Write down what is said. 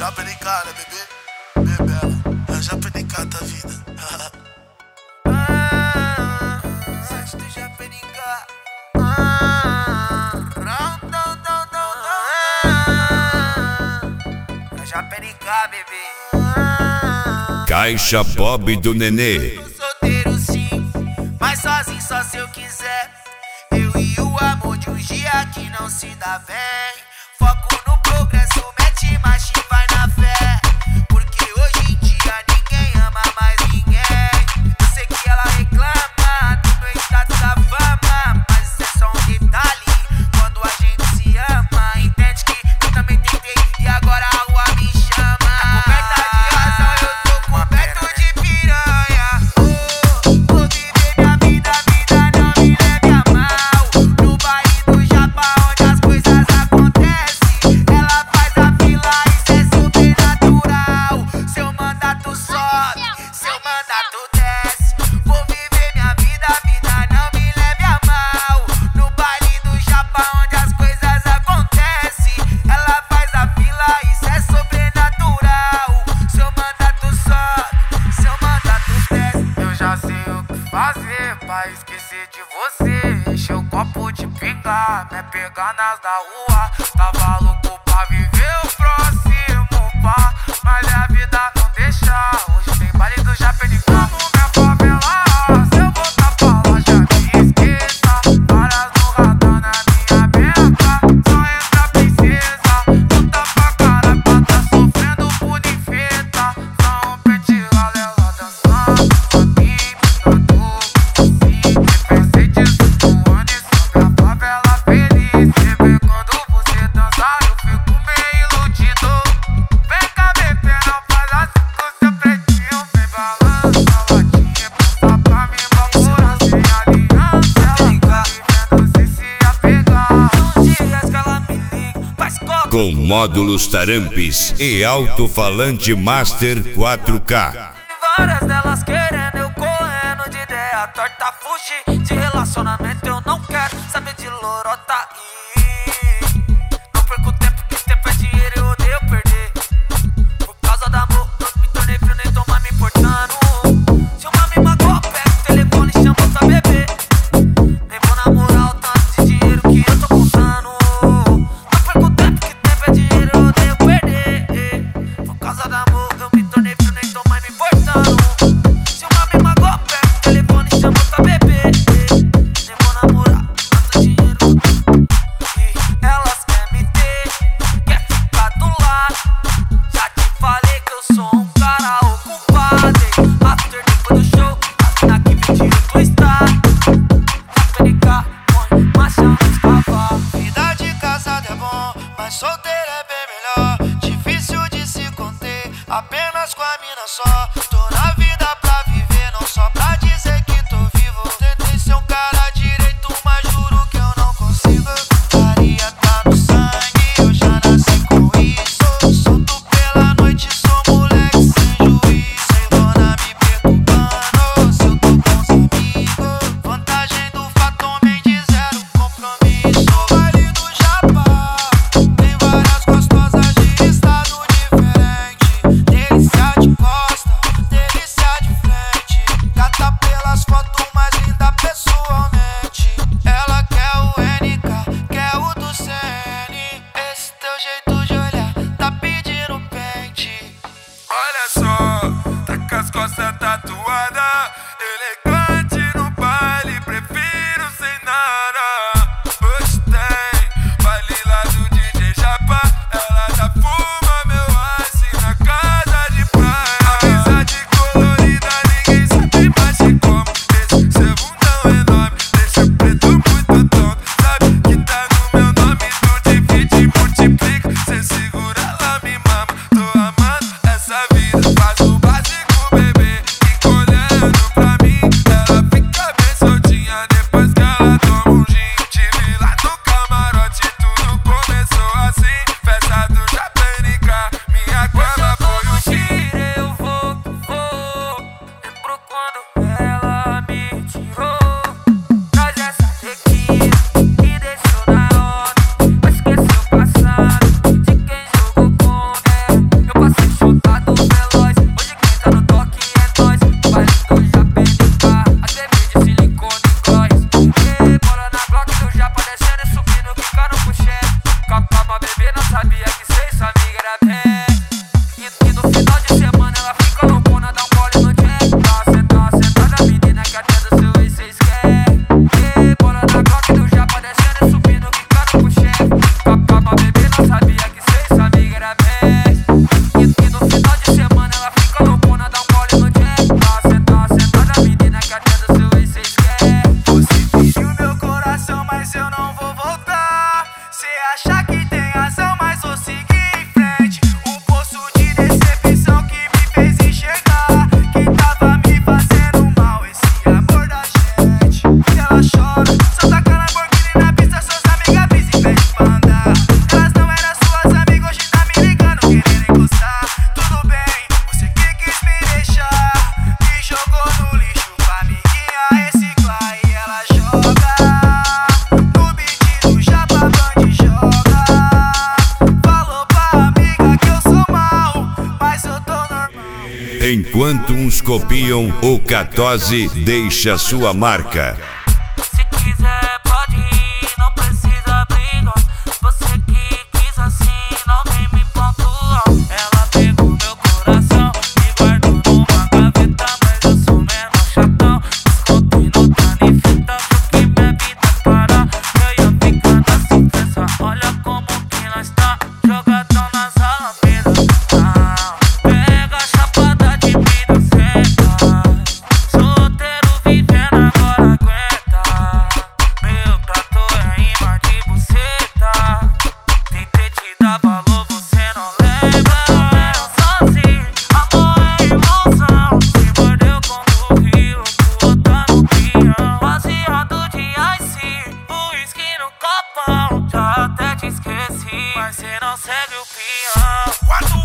Japenica, né, bebê? Bebela, é Japenica da vida. Sete do Japenica. É Japenica, bebê. Caixa Bob do Nenê. Solteiro sim, mas sozinho só se eu quiser. Eu e o amor de um dia que não se dá bem. Foco no progresso, mete marcha e vai na fé. Porque hoje em dia ninguém ama mais ninguém. Eu sei que ela reclama do meu status da fama, mas isso é só um detalhe. Quando a gente se ama, entende que eu também tentei e agora a rua me chama. Tá coberta de razão, eu tô coberto de piranha. Vou viver minha vida, não me leve a mal. No baile do Japão, onde as coisas acontecem, ela faz a fila, isso é sobrenatural. Seu mandato sobe, seu mandato desce. Vou viver minha vida, não me leve a mal. No baile do Japão, onde as coisas acontecem, ela faz a fila, isso é sobrenatural. Seu mandato sobe, seu mandato desce. Eu já sei o que fazer pra esquecer de você. Encher o copo de pinga, me pegar nas da rua. Tava louco pra viver o próximo pá, mas a vida não deixa. Hoje tem baile do Japenica no minha favela. Se eu voltar pra lá, já me esqueça. Varas no radar na minha meta. Só entra princesa, luta pra caralho pra tá sofrendo por infeta. Só um pente ela dançando comigo, pensei disso voando e sobre a favela feliz. Sempre quando você dançar eu fico meio iludido. Vem cá, bebê, não faz assim com seu pretinho. Vem balança a latinha, passa pra mim, vapora sem aliança. Ela tá vivendo sem se apegar. Não digas que ela me liga, faz copo. Com módulos tarampes e alto-falante Master 4K. Várias delas querendo, eu correndo de ideia torta. Fugir de relacionamento, eu não quero saber de lorota. Não perco tempo, que tempo é dinheiro, eu odeio perder. Por causa do amor, eu me tornei frio, nem tô mais me importando. Se uma me magoa, pega o telefone e chama pra beber. Nem vou namorar o tanto de dinheiro que eu tô contando. Não perco tempo, que tempo é dinheiro, eu odeio perder. Por causa do amor, eu me tornei frio, nem tô mais me importando. Se uma me magoa, pega o telefone e chama pra beber. Nem vou namorar tanto dinheiro. Elas querem me ter, quer ficar do lado. Já te falei que eu sou um cara ocupado. After depois do show, a mina que me tira do estado. Japenica, põe marcha nos cavalos. Vida de casado é bom, mas solteiro é bem melhor. Difícil de se conter, apenas com a mina só. Tô na vida pra viver, não só pra dizer que tô vivo. Tentei ser um cara direito, mas juro que eu não consigo. Faria tá no sangue, eu já nasci com isso. Solto pela noite, sou moleque sem juízo. Sem lona me perturbando, se eu tô com os amigos. Vantagem do fato homem de zero compromisso. No baile do Japão, tem várias sabia que cê e sua amiga era bem. E no final de semana ela fica loucona, dá um gole no Jack. Tá sentada, menina, que até do seu ex cês querem. E bola na coca do japa descendo e subindo, quicando pro chefe. Pra beber não sabia que cê e sua amiga era bem. E no final de semana ela fica loucona, dá um gole no Jack. Tá sentada, menina, que até do seu ex cês querem. Você pediu meu coração, mas eu não vou voltar. Cê acha que tem razão, mas vou seguir em frente. Um poço de decepção que me fez enxergar que tava me fazendo mal esse amor da gente. E ela chora, só taca Lamborghini na pista, suas amigas brisa e pede pra andar. Elas não eram suas amigas, hoje tá me ligando, querendo encostar. Tudo bem, você que quis me deixar, me jogou no lixo pra amiguinha reciclar. E ela joga no beat do Japa Band, joga. Falou pra amiga que eu sou mal, mas eu tô normal. Enquanto uns copiam, o Catose deixa sua marca. Se quiser pode ir, não precisa brigar. Você que quis assim, não vem me pontuar. Ela pegou meu coração e guardou numa gaveta, mas eu sou menos chatão. Descontei no tanifita, que minha vida parar. Eu ia ficando assim, pensa, olha como que nós tá jogadão nas alamedas. Pega a chapada de vida seca. Solteiro vivendo agora aguenta. Meu trato é imã de buceta. Tentei te dar valor, você não lembra. Eu sozinho, amor é ilusão. Se mordeu quando viu o outro no pinhão. Baseado de ice, uísque no copão. Já até te esqueci, mas cê não segue o peão.